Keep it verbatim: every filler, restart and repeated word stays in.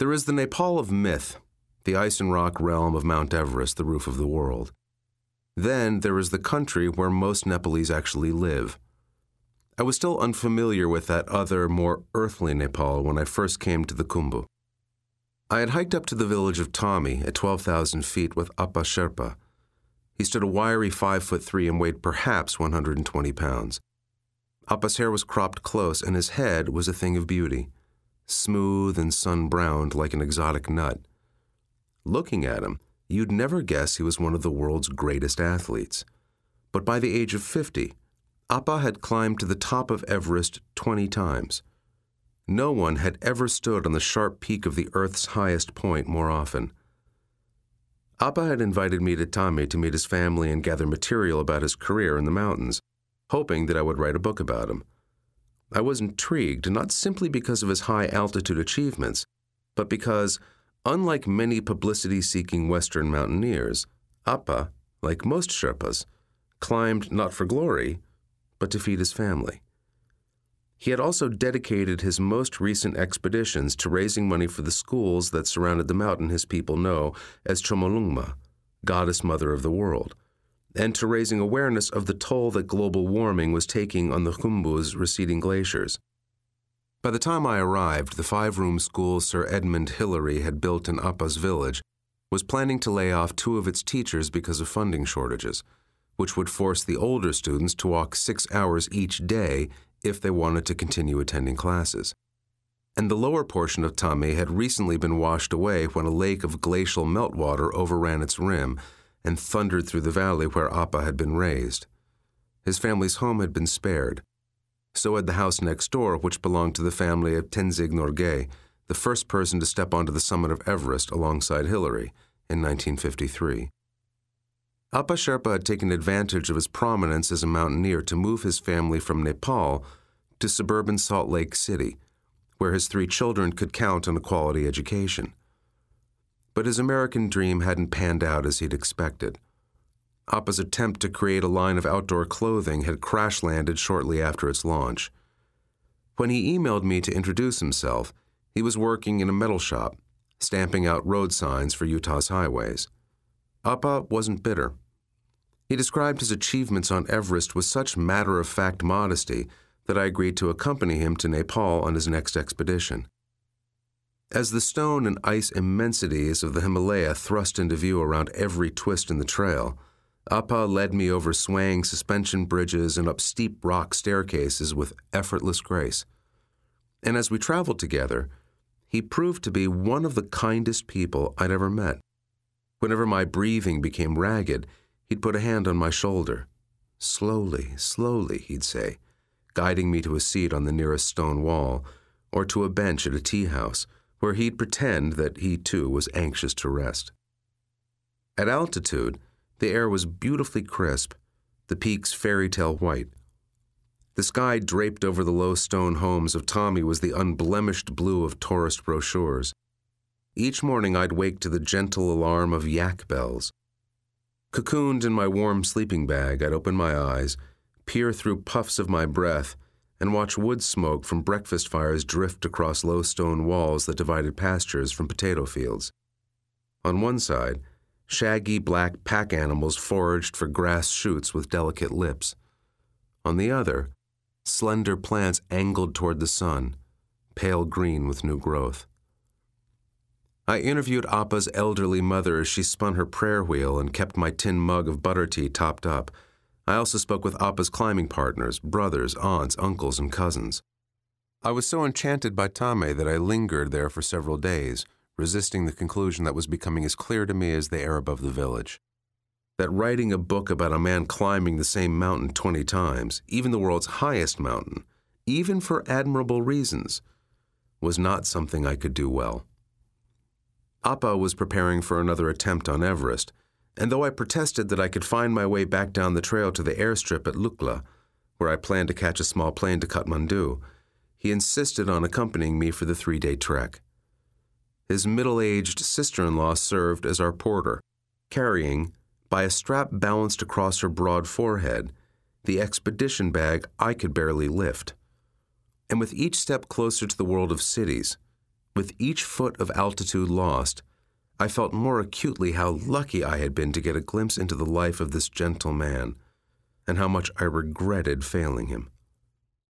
There is the Nepal of myth, the ice and rock realm of Mount Everest, the roof of the world. Then there is the country where most Nepalese actually live. I was still unfamiliar with that other, more earthly Nepal when I first came to the Khumbu. I had hiked up to the village of Tommy at twelve thousand feet with Appa Sherpa. He stood a wiry five foot three and weighed perhaps one hundred twenty pounds. Appa's hair was cropped close, and his head was a thing of beauty, smooth and sun-browned like an exotic nut. Looking at him, you'd never guess he was one of the world's greatest athletes. But by the age of fifty, Appa had climbed to the top of Everest twenty times. No one had ever stood on the sharp peak of the Earth's highest point more often. Appa had invited me to Tommy to meet his family and gather material about his career in the mountains, hoping that I would write a book about him. I was intrigued, not simply because of his high-altitude achievements, but because, unlike many publicity-seeking Western mountaineers, Appa, like most Sherpas, climbed not for glory, but to feed his family. He had also dedicated his most recent expeditions to raising money for the schools that surrounded the mountain his people know as Chomolungma, Goddess Mother of the World, and to raising awareness of the toll that global warming was taking on the Khumbu's receding glaciers. By the time I arrived, the five-room school Sir Edmund Hillary had built in Appa's village was planning to lay off two of its teachers because of funding shortages, which would force the older students to walk six hours each day if they wanted to continue attending classes. And the lower portion of Tommy had recently been washed away when a lake of glacial meltwater overran its rim and thundered through the valley where Appa had been raised. His family's home had been spared. So had the house next door, which belonged to the family of Tenzing Norgay, the first person to step onto the summit of Everest alongside Hillary in nineteen fifty-three. Appa Sherpa had taken advantage of his prominence as a mountaineer to move his family from Nepal to suburban Salt Lake City, where his three children could count on a quality education. But his American dream hadn't panned out as he'd expected. Appa's attempt to create a line of outdoor clothing had crash-landed shortly after its launch. When he emailed me to introduce himself, he was working in a metal shop, stamping out road signs for Utah's highways. Appa wasn't bitter. He described his achievements on Everest with such matter-of-fact modesty that I agreed to accompany him to Nepal on his next expedition. As the stone and ice immensities of the Himalaya thrust into view around every twist in the trail, Appa led me over swaying suspension bridges and up steep rock staircases with effortless grace. And as we traveled together, he proved to be one of the kindest people I'd ever met. Whenever my breathing became ragged, he'd put a hand on my shoulder. Slowly, slowly, he'd say, guiding me to a seat on the nearest stone wall or to a bench at a tea house, where he'd pretend that he too was anxious to rest. At altitude, the air was beautifully crisp, the peaks fairy tale white. The sky draped over the low stone homes of Tommy was the unblemished blue of tourist brochures. Each morning I'd wake to the gentle alarm of yak bells. Cocooned in my warm sleeping bag, I'd open my eyes, peer through puffs of my breath, and watch wood smoke from breakfast fires drift across low stone walls that divided pastures from potato fields. On one side, shaggy black pack animals foraged for grass shoots with delicate lips. On the other, slender plants angled toward the sun, pale green with new growth. I interviewed Appa's elderly mother as she spun her prayer wheel and kept my tin mug of butter tea topped up. I also spoke with Appa's climbing partners, brothers, aunts, uncles, and cousins. I was so enchanted by Tommy that I lingered there for several days, resisting the conclusion that was becoming as clear to me as the air above the village. That writing a book about a man climbing the same mountain twenty times, even the world's highest mountain, even for admirable reasons, was not something I could do well. Appa was preparing for another attempt on Everest, and though I protested that I could find my way back down the trail to the airstrip at Lukla, where I planned to catch a small plane to Kathmandu, he insisted on accompanying me for the three-day trek. His middle-aged sister-in-law served as our porter, carrying, by a strap balanced across her broad forehead, the expedition bag I could barely lift. And with each step closer to the world of cities, With each foot of altitude lost, I felt more acutely how lucky I had been to get a glimpse into the life of this gentle man, and how much I regretted failing him.